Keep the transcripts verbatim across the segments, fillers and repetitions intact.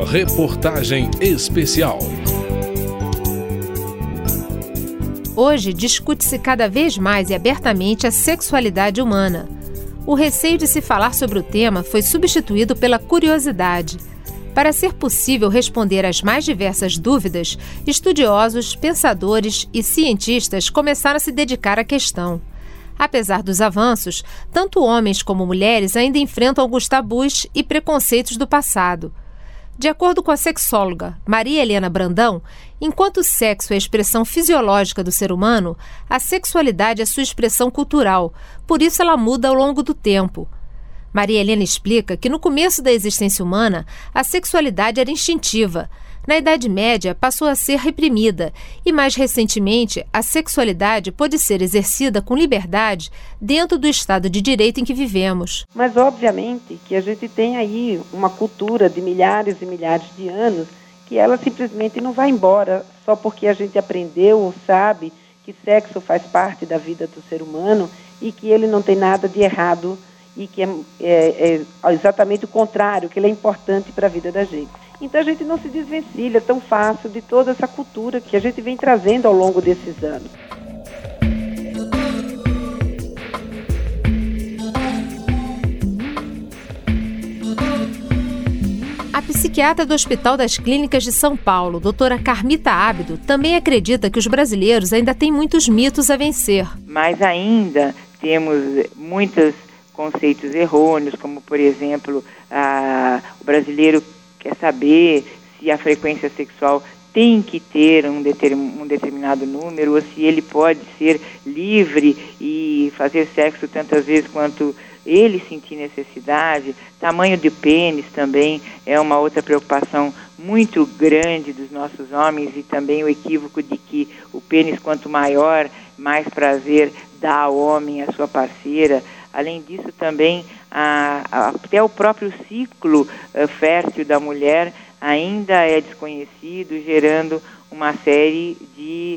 Reportagem especial. Hoje discute-se cada vez mais e abertamente a sexualidade humana. O receio de se falar sobre o tema foi substituído pela curiosidade. Para ser possível responder às mais diversas dúvidas, estudiosos, pensadores e cientistas começaram a se dedicar à questão. Apesar dos avanços, tanto homens como mulheres ainda enfrentam alguns tabus e preconceitos do passado. De acordo com a sexóloga Maria Helena Brandão, enquanto o sexo é a expressão fisiológica do ser humano, a sexualidade é sua expressão cultural, por isso ela muda ao longo do tempo. Maria Helena explica que no começo da existência humana, a sexualidade era instintiva. Na Idade Média, passou a ser reprimida e, mais recentemente, a sexualidade pôde ser exercida com liberdade dentro do Estado de Direito em que vivemos. Mas, obviamente, que a gente tem aí uma cultura de milhares e milhares de anos que ela simplesmente não vai embora só porque a gente aprendeu ou sabe que sexo faz parte da vida do ser humano e que ele não tem nada de errado e que é, é, é exatamente o contrário, que ele é importante para a vida da gente. Então a gente não se desvencilha tão fácil de toda essa cultura que a gente vem trazendo ao longo desses anos. A psiquiatra do Hospital das Clínicas de São Paulo, doutora Carmita Ábido, também acredita que os brasileiros ainda têm muitos mitos a vencer. Mas ainda temos muitos conceitos errôneos, como, por exemplo, a, o brasileiro quer saber se a frequência sexual tem que ter um, determin, um determinado número, ou se ele pode ser livre e fazer sexo tantas vezes quanto ele sentir necessidade. Tamanho de pênis também é uma outra preocupação muito grande dos nossos homens, e também o equívoco de que o pênis, quanto maior, mais prazer dá ao homem, à sua parceira. Além disso, também, a, a, até o próprio ciclo uh, fértil da mulher ainda é desconhecido, gerando uma série de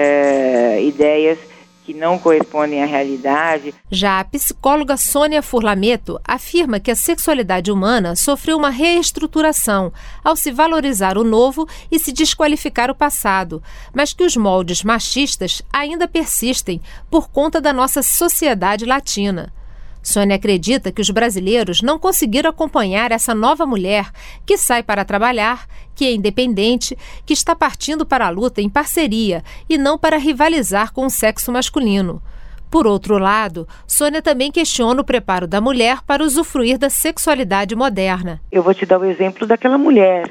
uh, ideias que não correspondem à realidade. Já a psicóloga Sônia Furlameto afirma que a sexualidade humana sofreu uma reestruturação ao se valorizar o novo e se desqualificar o passado, mas que os moldes machistas ainda persistem por conta da nossa sociedade latina. Sônia acredita que os brasileiros não conseguiram acompanhar essa nova mulher que sai para trabalhar, que é independente, que está partindo para a luta em parceria e não para rivalizar com o sexo masculino. Por outro lado, Sônia também questiona o preparo da mulher para usufruir da sexualidade moderna. Eu vou te dar o exemplo daquela mulher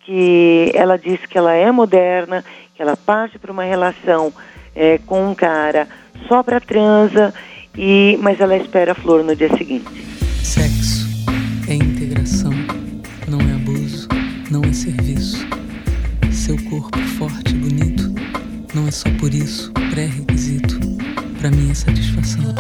que ela diz que ela é moderna, que ela parte para uma relação é, com um cara só para transa, E, mas ela espera a flor no dia seguinte. Sexo é integração, não é abuso, não é serviço. Seu corpo forte e bonito não é só por isso pré-requisito para minha satisfação.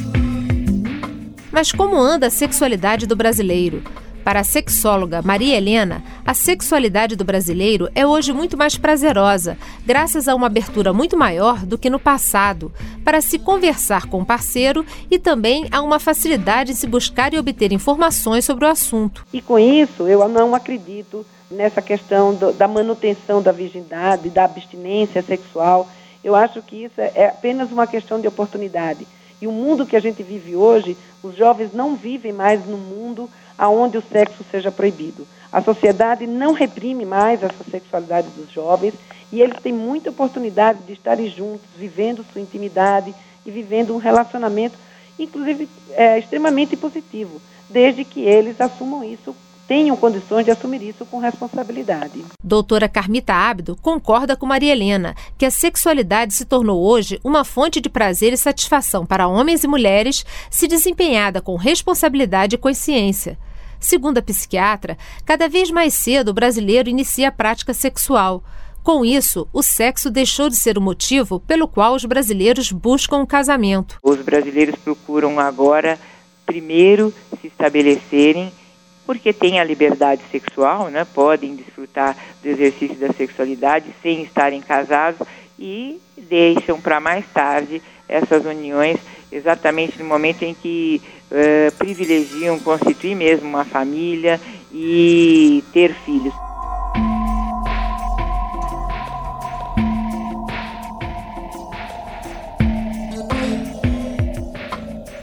Mas como anda a sexualidade do brasileiro? Para a sexóloga Maria Helena, a sexualidade do brasileiro é hoje muito mais prazerosa, graças a uma abertura muito maior do que no passado, para se conversar com o parceiro, e também a uma facilidade em se buscar e obter informações sobre o assunto. E com isso, eu não acredito nessa questão do, da manutenção da virgindade, da abstinência sexual. Eu acho que isso é apenas uma questão de oportunidade. E o mundo que a gente vive hoje, os jovens não vivem mais num mundo onde o sexo seja proibido. A sociedade não reprime mais essa sexualidade dos jovens, e eles têm muita oportunidade de estarem juntos, vivendo sua intimidade e vivendo um relacionamento, inclusive, é, extremamente positivo, desde que eles assumam isso, tenham condições de assumir isso com responsabilidade. Doutora Carmita Ábido concorda com Maria Helena que a sexualidade se tornou hoje uma fonte de prazer e satisfação para homens e mulheres, se desempenhada com responsabilidade e consciência. Segundo a psiquiatra, cada vez mais cedo o brasileiro inicia a prática sexual. Com isso, o sexo deixou de ser o motivo pelo qual os brasileiros buscam um casamento. Os brasileiros procuram agora, primeiro, se estabelecerem, porque têm a liberdade sexual, né? Podem desfrutar do exercício da sexualidade sem estarem casados, e deixam para mais tarde essas uniões, exatamente no momento em que uh, privilegiam constituir mesmo uma família e ter filhos.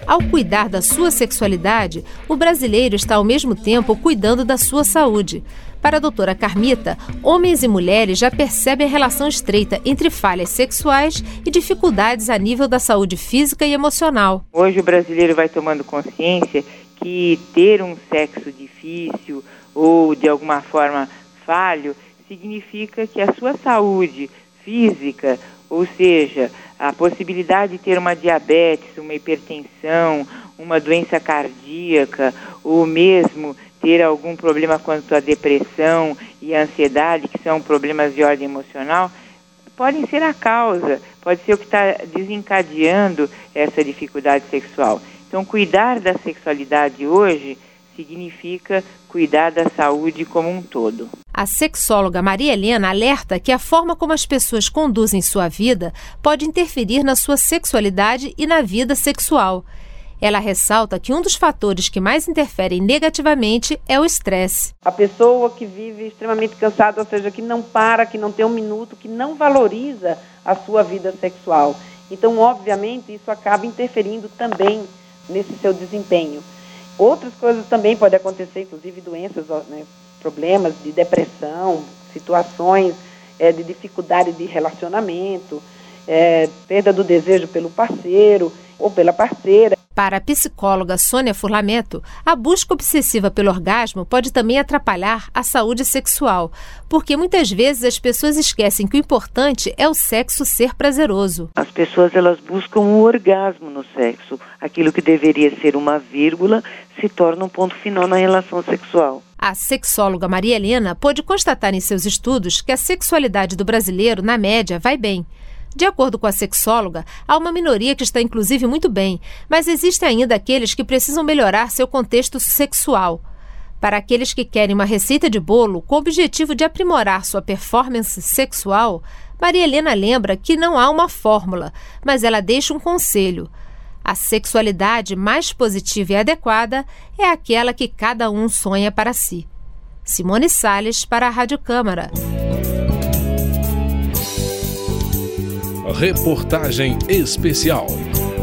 Ao cuidar da sua sexualidade, o brasileiro está ao mesmo tempo cuidando da sua saúde. Para a doutora Carmita, homens e mulheres já percebem a relação estreita entre falhas sexuais e dificuldades a nível da saúde física e emocional. Hoje o brasileiro vai tomando consciência que ter um sexo difícil ou de alguma forma falho significa que a sua saúde física, ou seja, a possibilidade de ter uma diabetes, uma hipertensão, uma doença cardíaca ou mesmo ter algum problema quanto à depressão e à ansiedade, que são problemas de ordem emocional, podem ser a causa, pode ser o que está desencadeando essa dificuldade sexual. Então, cuidar da sexualidade hoje significa cuidar da saúde como um todo. A sexóloga Maria Helena alerta que a forma como as pessoas conduzem sua vida pode interferir na sua sexualidade e na vida sexual. Ela ressalta que um dos fatores que mais interferem negativamente é o estresse. A pessoa que vive extremamente cansada, ou seja, que não para, que não tem um minuto, que não valoriza a sua vida sexual. Então, obviamente, isso acaba interferindo também nesse seu desempenho. Outras coisas também podem acontecer, inclusive doenças, né, problemas de depressão, situações é, de dificuldade de relacionamento, é, perda do desejo pelo parceiro ou pela parceira. Para a psicóloga Sônia Furlamento, a busca obsessiva pelo orgasmo pode também atrapalhar a saúde sexual, porque muitas vezes as pessoas esquecem que o importante é o sexo ser prazeroso. As pessoas elas buscam o orgasmo no sexo. Aquilo que deveria ser uma vírgula se torna um ponto final na relação sexual. A sexóloga Maria Helena pôde constatar em seus estudos que a sexualidade do brasileiro, na média, vai bem. De acordo com a sexóloga, há uma minoria que está inclusive muito bem, mas existem ainda aqueles que precisam melhorar seu contexto sexual. Para aqueles que querem uma receita de bolo com o objetivo de aprimorar sua performance sexual, Maria Helena lembra que não há uma fórmula, mas ela deixa um conselho. A sexualidade mais positiva e adequada é aquela que cada um sonha para si. Simone Salles para a Rádio Câmara. Reportagem especial.